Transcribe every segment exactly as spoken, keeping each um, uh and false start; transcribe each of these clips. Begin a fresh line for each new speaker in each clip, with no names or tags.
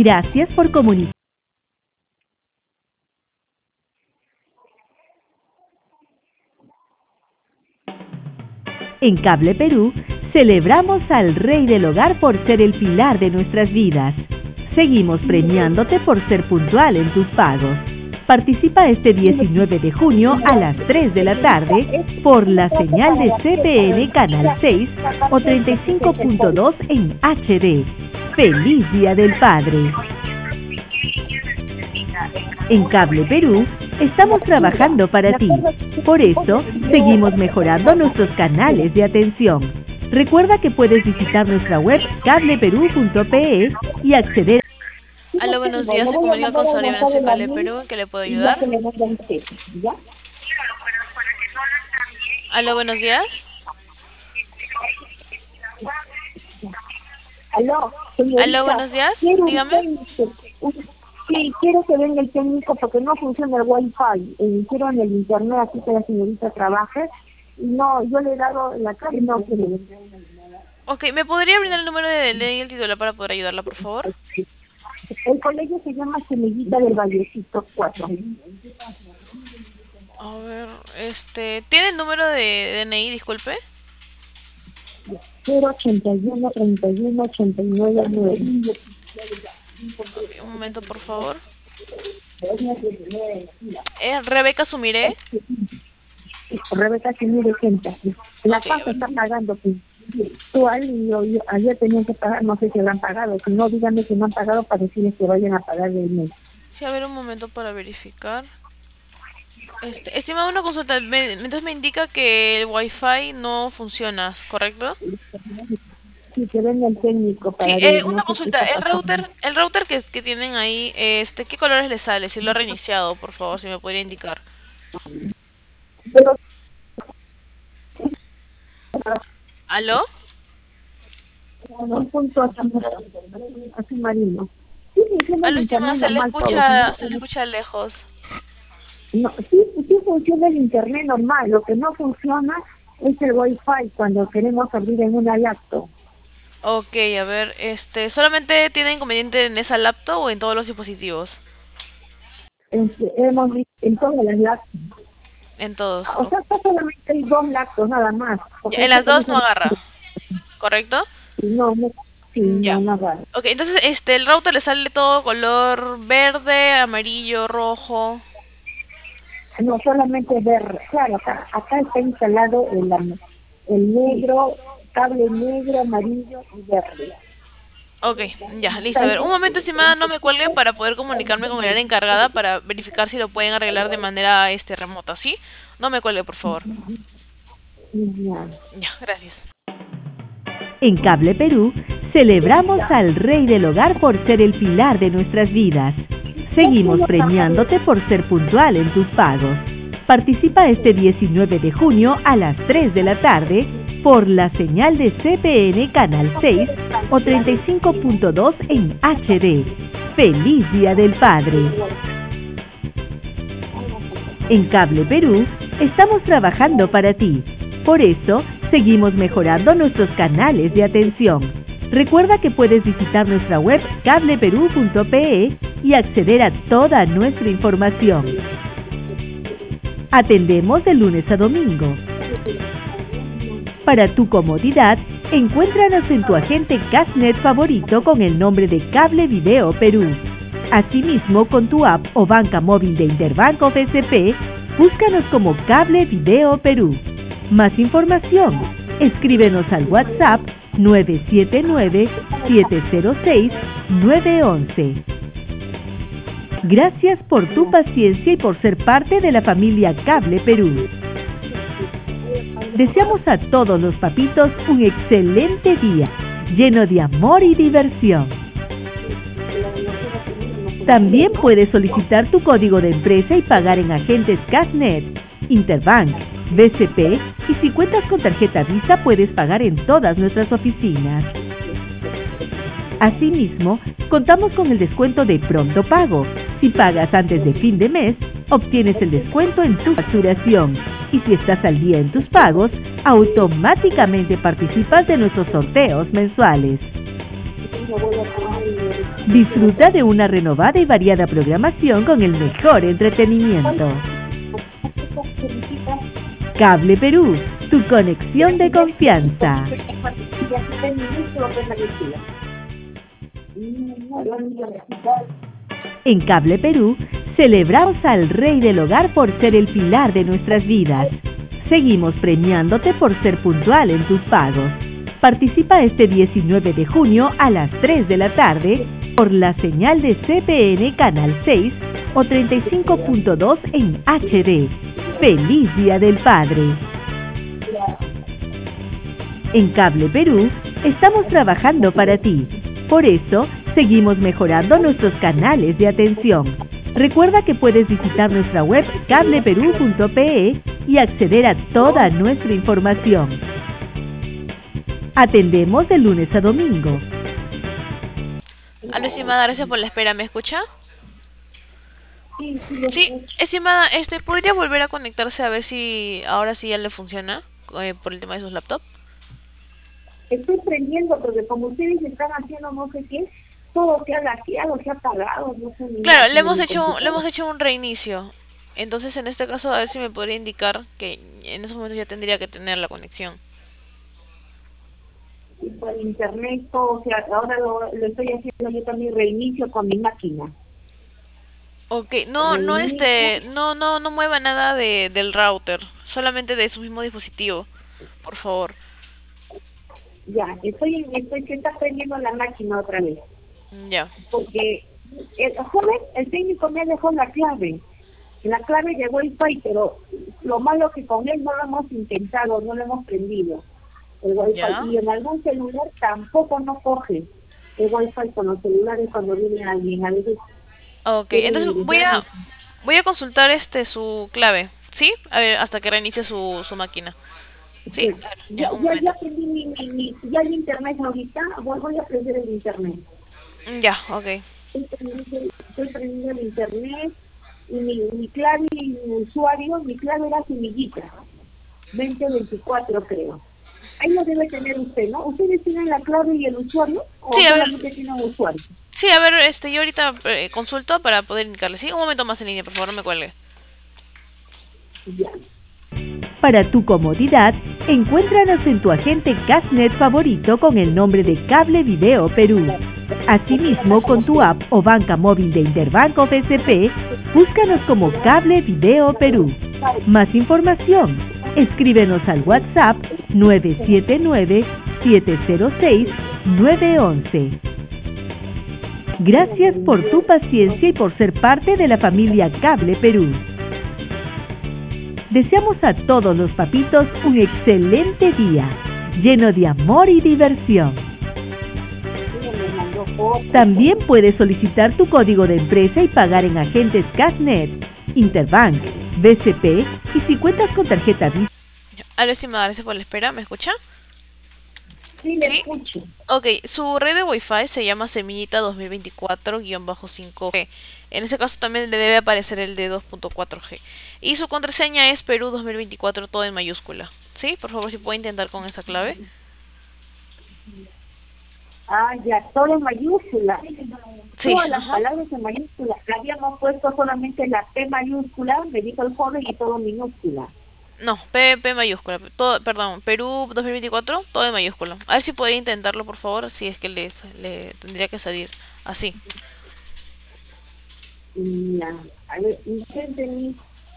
Gracias por comunicar. En Cable Perú, celebramos al Rey del Hogar por ser el pilar de nuestras vidas. Seguimos premiándote por ser puntual en tus pagos. Participa este diecinueve de junio a las tres de la tarde por la señal de C P N Canal seis o treinta y cinco punto dos en H D. ¡Feliz Día del Padre! En Cable Perú, estamos trabajando para ti. Por eso, seguimos mejorando nuestros canales de atención. Recuerda que puedes visitar nuestra web cable perú punto pe e y acceder.
Aló, buenos días, se comunica con Sonia Venezuela de Cable Perú, ¿en qué le puedo ayudar? Aló, buenos días.
Aló, señorita.
Aló, buenos días, dígame.
Sí, quiero que venga el técnico porque no funciona el wifi. Eh, quiero en el internet así que la señorita trabaje. No, yo le he dado la cara y no quiere.
Ok, ¿me podría brindar el número de ley y el titular para poder ayudarla, por favor?
El colegio se llama Semillita del Vallecito cuatro.
A ver, este... ¿tiene el número de D N I, disculpe?
cero ochenta y uno, treinta y uno, ochenta y nueve, nueve.
Okay, un momento, por favor. ¿Es Rebeca Sumiré?
Rebeca Sumiré, gente. La
okay,
paz está pagando actual y yo, yo, ayer tenían que pagar, no sé si lo han pagado. Si no, díganme que no han pagado para decirles que vayan a pagar el mes.
Sí, a ver, un momento para verificar. Este, estimado, una consulta. Me, entonces me indica que el wifi no funciona, ¿correcto?
Sí, que venga el técnico para
sí,
ver,
eh, una
no
consulta, el router, el router que, que tienen ahí, este, ¿qué colores le sale? Si lo ha reiniciado, por favor, si me podría indicar.
Pero...
¿Aló?
Un punto azul marino. Sí, funciona
Aló,
el
estimada,
internet
se le
normal,
escucha,
todo.
se le escucha lejos.
No, sí, sí funciona el internet normal. Lo que no funciona es el wifi cuando queremos abrir en una laptop.
Ok, a ver, este, ¿solamente tiene inconveniente en esa laptop o en todos los dispositivos?
En, hemos visto en todas las laptops.
En todos.
O sea, acá solamente hay dos laptops nada más.
En las dos no agarra, ¿correcto?
No, no, sí,
ya.
no, no agarra.
Ok, entonces este, el router le sale todo color verde, amarillo, rojo.
No, solamente ver, claro, acá, acá está instalado el, el negro, cable negro, amarillo y verde.
Ok, ya, listo. A ver, un momento, estimada, no me cuelgue para poder comunicarme con el área encargada para verificar si lo pueden arreglar de manera este remota, ¿sí? No me cuelgue, por favor.
Ya.
Ya, gracias.
En Cable Perú, celebramos al Rey del Hogar por ser el pilar de nuestras vidas. Seguimos premiándote por ser puntual en tus pagos. Participa este diecinueve de junio a las tres de la tarde por la señal de C P N Canal seis o treinta y cinco punto dos en H D. ¡Feliz Día del Padre! En Cable Perú, estamos trabajando para ti. Por eso, seguimos mejorando nuestros canales de atención. Recuerda que puedes visitar nuestra web cable perú punto pe e y acceder a toda nuestra información. Atendemos de lunes a domingo. Para tu comodidad, encuéntranos en tu agente Cashnet favorito con el nombre de Cable Video Perú. Asimismo, con tu app o banca móvil de Interbanco B C P, búscanos como Cable Video Perú. Más información, escríbenos al WhatsApp nueve siete nueve, siete cero seis, nueve uno uno. Gracias por tu paciencia y por ser parte de la familia Cable Perú. Deseamos a todos los papitos un excelente día, lleno de amor y diversión. También puedes solicitar tu código de empresa y pagar en agentes Cashnet, Interbank, B C P y si cuentas con tarjeta Visa puedes pagar en todas nuestras oficinas. Asimismo, contamos con el descuento de Pronto Pago. Si pagas antes de fin de mes, obtienes el descuento en tu facturación. Y si estás al día en tus pagos, automáticamente participas de nuestros sorteos mensuales.
lo voy a poner.
Disfruta de una renovada y variada programación con el mejor entretenimiento. Cable Perú, tu conexión de confianza. En Cable Perú, celebramos al Rey del Hogar por ser el pilar de nuestras vidas. Seguimos premiándote por ser puntual en tus pagos. Participa este diecinueve de junio a las tres de la tarde por la señal de C P N Canal seis o treinta y cinco punto dos en H D. ¡Feliz Día del Padre! En Cable Perú, estamos trabajando para ti. Por eso, seguimos mejorando nuestros canales de atención. Recuerda que puedes visitar nuestra web cable perú punto pe y acceder a toda nuestra información. Atendemos de lunes a domingo.
Aló, estimada, gracias por la espera. ¿Me escucha?
Sí, sí, lo
Sí,
escucho.
estimada, este, ¿podría volver a conectarse a ver si ahora sí ya le funciona eh, por el tema de sus laptops?
Estoy prendiendo porque como ustedes están haciendo no sé qué, todo se ha laqueado, se ha apagado, no sé ni nada
Claro, le hemos
de mi
hecho, le
computadora.
hemos hecho un reinicio. Entonces, en este caso, a ver si me podría indicar que en esos momentos ya tendría que tener la conexión.
Y por internet todo, o sea, ahora lo, lo estoy haciendo yo también reinicio con mi máquina.
Ok, no, no,
Reinicio,
este, no, no, no mueva nada de, del router, solamente de su mismo dispositivo, por favor.
ya, estoy, estoy, se está prendiendo la máquina otra vez.
Ya.
Porque el joven, el técnico me dejó la clave. La clave de Wi-Fi, pero lo malo que con él no lo hemos intentado, no lo hemos prendido. El Wi-Fi.
Ya.
Y en algún celular tampoco no coge el Wi-Fi con los celulares cuando viene alguien. A veces
Ok,
quiere
entonces voy
ingresar.
a, voy a consultar este su clave, ¿sí? A ver, hasta que reinicie su, su máquina. Sí,
Sí.
a ver,
Ya,
ya, un
ya, ya
momento.
prendí mi, mi, mi- ya el internet ahorita, voy, voy a prender el internet.
Ya, ok.
Estoy prendiendo, estoy prendiendo el internet y mi, mi clave y mi usuario, mi clave era semillita, veinte veinticuatro creo. Ahí lo debe tener usted, ¿no? ¿Ustedes tienen la clave y el usuario o
Sí, a ver,
solamente tienen usuario?
sí, a ver, este, yo ahorita eh, consulto para poder indicarle, ¿sí? Un momento más en línea, por favor, no me cuelgue.
Ya.
Para tu comodidad, encuéntranos en tu agente Casnet favorito con el nombre de Cable Video Perú. Asimismo, con tu app o banca móvil de Interbanco B C P, búscanos como Cable Video Perú. Más información, escríbenos al WhatsApp nueve siete nueve, siete cero seis, nueve uno uno. Gracias por tu paciencia y por ser parte de la familia Cable Perú. Deseamos a todos los papitos un excelente día, lleno de amor y diversión.
Ella me mandó fotos.
También puedes solicitar tu código de empresa y pagar en agentes Casnet, Interbank, B C P y si cuentas con tarjeta Visa.
Aló, estimada, gracias por la espera, ¿me escucha?
Sí, le
¿Sí?
escucho.
Ok, su red de Wi-Fi se llama Semillita dos mil veinticuatro guión cinco G. En ese caso también le debe aparecer el de dos punto cuatro G. Y su contraseña es Perú dos mil veinticuatro, todo en mayúscula. ¿Sí? Por favor, si puede intentar con esa clave.
Ah, ya, todo en mayúscula.
Sí,
Todas las
ajá.
palabras en mayúscula. Habíamos puesto solamente la P mayúscula, me dijo el joven, y todo minúscula.
No, P, P mayúscula. Todo, perdón, Perú dos mil veinticuatro, todo en mayúscula. A ver si podría intentarlo, por favor, si es que le, le tendría que salir así.
Ya, a ver, inténteme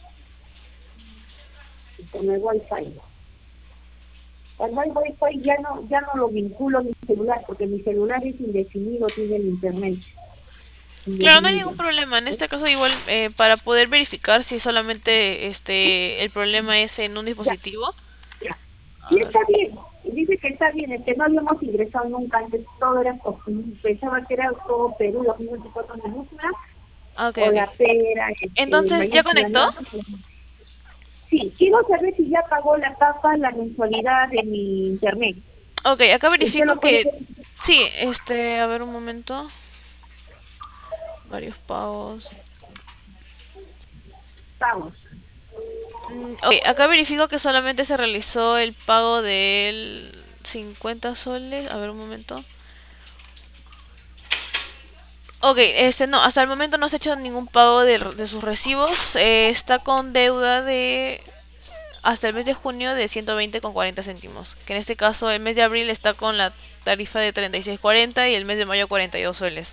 con el Wi-Fi. Cuando hay Wi-Fi ya no, ya no lo vinculo a mi celular, porque mi celular es indefinido, tiene el internet.
Claro, no hay
Indefinido.
ningún problema. En este caso, igual, eh, para poder verificar si solamente este el problema es en un
Ya,
dispositivo.
ya.
A
Sí,
ver.
está bien. Y dice que está bien, es que no habíamos ingresado nunca antes, todo era, pensaba que era todo Perú, los veinticuatro minúsculas,
Ah, ok,
o la
ok.
P era este,
Entonces, ¿ya
mayúscula,
conectó?
¿no? Sí, quiero saber si ya pagó la tasa, la mensualidad de mi internet.
Ok, acá
¿Usted
verifico
lo puede
que...
ver?
Sí, este, a ver un momento. Varios pagos.
Pagos.
Mm, ok, acá verifico que solamente se realizó el pago del cincuenta soles. A ver un momento. Ok, este no, hasta el momento no se ha hecho ningún pago de, de sus recibos. Eh, está con deuda de hasta el mes de junio de ciento veinte con cuarenta céntimos. Que en este caso el mes de abril está con la tarifa de treinta y seis cuarenta y el mes de mayo cuarenta y dos soles.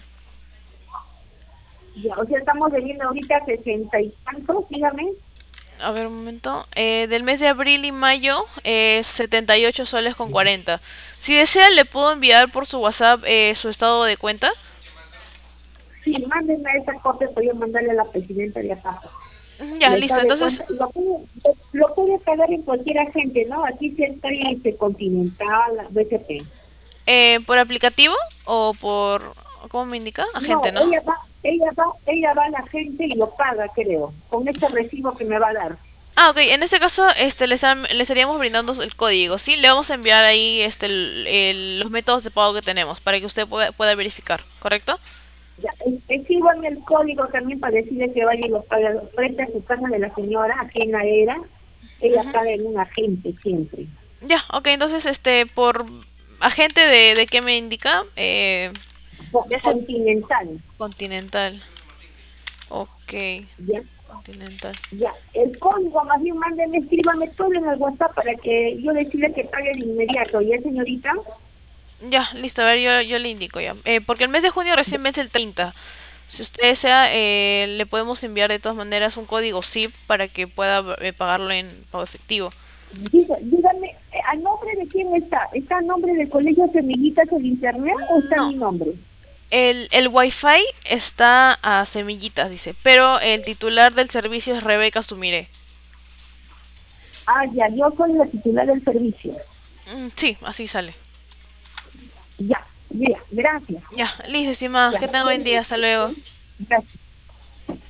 Ya, o sea, estamos debiendo ahorita sesenta y tantos, dígame.
A ver un momento. Eh, del mes de abril y mayo, eh, setenta y ocho soles con cuarenta. Si desea, le puedo enviar por su WhatsApp eh, su estado de cuenta.
Sí, mándenme esa copia para yo mandarle a la presidenta de acá.
Ya,
Le
listo.
sabe
Entonces,
cuánto- Lo puede, lo puede pagar en cualquier agente, ¿no? Aquí sí está en este, Continental, B C P.
eh, ¿por aplicativo o por, cómo me indica?
No,
Agente, ¿no?
ella va, ella va, ella va a la gente y lo paga, creo, con este recibo que me va a dar.
Ah, ok. En este caso, este, le, estam- le estaríamos brindando el código, ¿sí? Le vamos a enviar ahí, este, el- el- los métodos de pago que tenemos para que usted pueda, pueda verificar, ¿correcto?
Ya, escríbame el código también para decirle que vaya y lo paga frente a su casa de la señora, aquí en la era. Ella
Ujú.
paga en un agente siempre.
Ya, ok. Entonces, este, por agente de, de qué me indica, eh,
Co-
de ese
Continental,
Continental. Ok,
¿ya?
Continental.
Ya, el código más bien mándeme, escríbame todo en el WhatsApp para que yo decirle que pague de inmediato, ¿ya señorita?
Ya, listo, a ver, yo, yo le indico ya. Eh, porque el mes de junio recién vence el treinta. Si usted desea, eh, le podemos enviar de todas maneras un código S I P para que pueda eh, pagarlo en pago efectivo.
Diga- dígame, eh, ¿a nombre de quién está? ¿Está a nombre del Colegio Semillitas el Internet o está
No,
mi nombre?
el, el Wi-Fi está a semillitas, dice, pero el titular del servicio es Rebeca Sumire.
Ah, ya, yo soy la titular del servicio.
Mm, sí, así sale.
Ya, ya, gracias.
Ya, listo, estimada,
Ya,
que tenga buen día, hasta luego.
gracias.